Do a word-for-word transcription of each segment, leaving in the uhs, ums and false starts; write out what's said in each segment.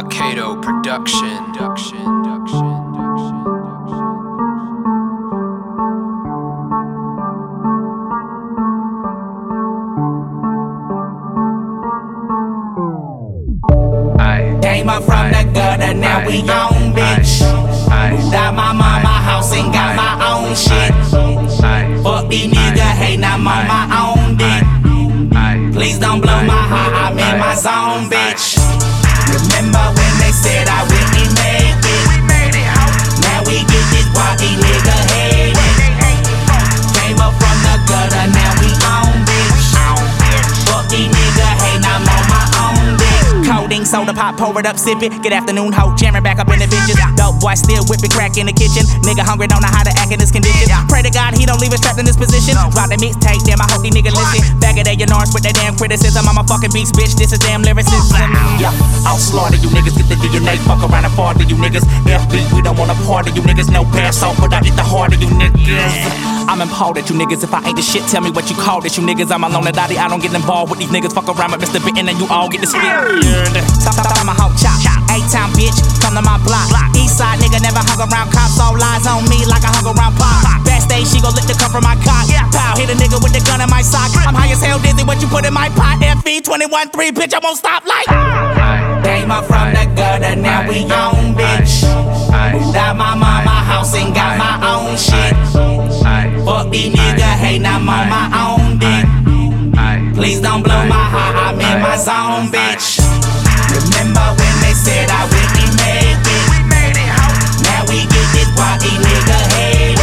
A Kato production. Production. Production. Came up from the gutter, now we on, bitch. Moved out my mama house and got my own shit. Fuck these niggas, hey, now I'm on my own dick. Please don't blow my heart, I'm in my zone, bitch. Remember when they said I wouldn't make it? Now we get this walkie nigga hated. Came up from the gutter, now we on, bitch. Fuck these niggas, hey, now I'm on my own dick. Codeine, soda pop, pour it up, sip it. Good afternoon, ho, jamming back up in the bitches. Dope boy still whipping crack in the kitchen. Nigga hungry, don't know how to act in this condition. Pray to God he don't leave us trapped in this position. Drop the mixtape, damn, I hope these niggas listen. Back of their yarns with that damn criticism. I'm a fucking beast, bitch, this is damn lyricism. Yeah, I'll slaughter you niggas, get the D N A. Fuck around and fall to you niggas. F B, we don't want a part of you niggas. No pass off, but I get the heart of you niggas. I'm appalled at you niggas. If I ain't the shit, tell me what you called it, you niggas. I'm alone and daddy, I don't get involved with these niggas. Fuck around with Mister Bitten and you all get the spit. Stop, stop, stop, my hoe chop. A-town bitch, come to my block. East side nigga never hung around cops. All lies on me like I hung around pop. Backstage, she gon' lick the cup from my cock. Pow, hit a nigga with the gun in my sock. I'm high as hell, dizzy, what you put in my pot? F B twenty-one three, bitch, I won't stop like. Came up from the gutter, now we on, bitch. Moved out my mama house and got my own shit. Fuck these niggas, hey, now I'm on my own dick. Please don't blow my heart, I'm in my zone, bitch. Remember when they said I wouldn't make it? Now we get this walkie nigga hated.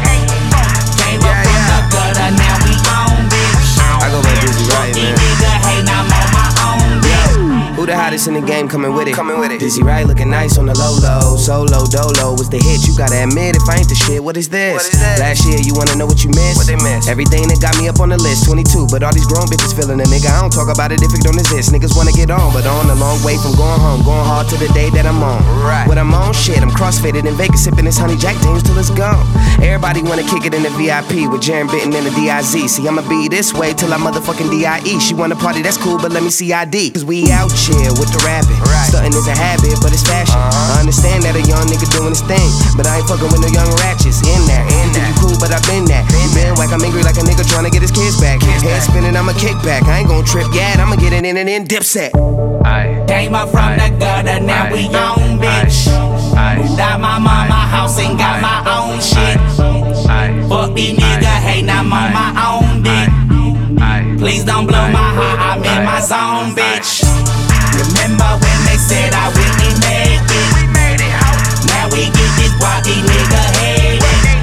Came up from the gutter, now we on, bitch. I go by Dizzy Wright, man. Nigga, hey, now I'm on my own dick. Who the hottest in the game coming with it? Coming with it. Dizzy Wright looking nice on the low low. Solo dolo was the hit. You gotta admit if I ain't the shit, what is this? What is this? Last year you wanna know what you missed? What they missed? Everything that got me up on the list. twenty-two, but all these grown bitches feeling a nigga. I don't talk about it if it don't exist. Niggas wanna get on, but on a long way from going home. Going hard to the day that I'm on. Right. When I'm on shit, I'm crossfaded in Vegas sipping this honey Jack Daniels till it's gone. Everybody wanna kick it in the V I P with Jaren Bitten and the D I Z. See, I'ma be this way till I motherfucking D I E. She wanna party, that's cool, but let me see I D. Cause we out here with the rapping. Right. Stuntin' is a habit, but it's fashion. Uh-huh. I understand that a young nigga doing his thing, but I ain't fucking with no young ratchets. In that, in that. You cool, but I been that. You been whack, I'm angry like a nigga trying to get his kids back. Kids Head back. Spinning, I'ma kick back. I ain't gon' trip yet, I'ma get it in and in Dipset. Came up from the gutter, now we on, bitch. Moved out my mama house and got my own shit. Fuck these niggas, hey, now I'm on my own dick. Please don't blow my heart, I'm in my zone, bitch. Remember when they said I wouldn't make it? Now we get this walkie nigga hated.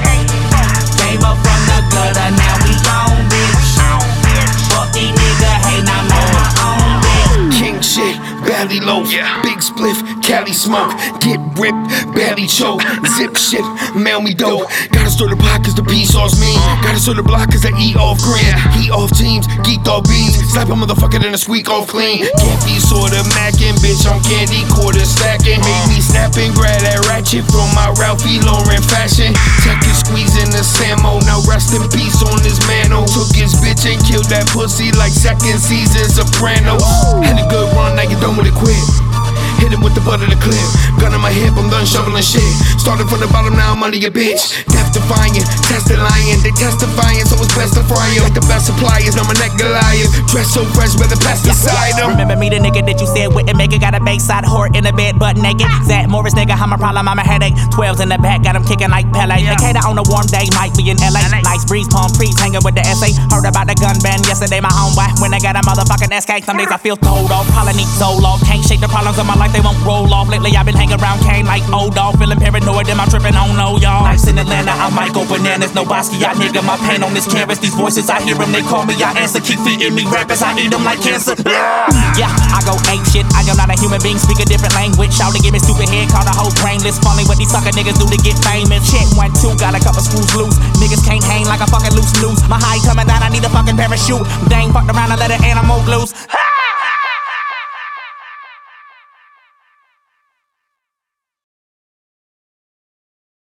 Came up from the gutter, now we on, bitch. Fuck these niggas, hey, now I'm on my own dick. King shit, belly loaf, big spliff, Cali smoke, get ripped, belly choke, zip shit, mail me dope. Gotta stir the pot cause the pea sauce mean. Gotta stir the block cause I eat off green. Heat off teams, geeked off beans. Slap a motherfucker then a squeak off clean. Can't be sorta mackin', bitch, I'm candy quarter stacking. Make me snap and grab that ratchet from my Ralphie Lauren fashion. Check his squeeze in the Samo, now rest in peace on his mano. Took his bitch and killed that pussy like second season Sopranos. Had a good run, now you done with it quick. Hit him with the butt of the clip. Gun in my hip, I'm done shoveling shit. Started from the bottom, now I'm under your bitch. Death defying, tested lying. They testifying, so it's best to fry you. Like the best suppliers, now my neck Goliath. Dressed so fresh, with the pesticide em. Remember me, the nigga that you said wouldn't make it. Got a backside whore in the bed, butt naked. Zach Morris, nigga, I'm a problem, I'm a headache. Twelves in the back, got him kicking like Pele. Decatur on a warm day, might be in L A. Nice breeze, palm trees, hanging with the S A. Heard about the gun ban yesterday, my homeboy. When I got a motherfucking S K, some days I feel told off. Probably need Zoloft. Can't shake the problems of my life, they won't roll off. Lately I've been hanging around Kane like old dog. Feeling paranoid, am I tripping on no y'all? Nights in Atlanta, I might go bananas. No Basquiat, nigga, my pain on this canvas. These voices, I hear them, they call me, I answer. Keep feeding me rappers, I eat them like cancer. Yeah, I go ape shit. I am not a human being, speak a different language. Shout to give me stupid head, call the whole brainless. Funny what these sucker niggas do to get famous. Check one, two, got a couple screws loose. Niggas can't hang like a fucking loose loose. My high coming down, I need a fucking parachute. Dang, fucked around and let an animal loose.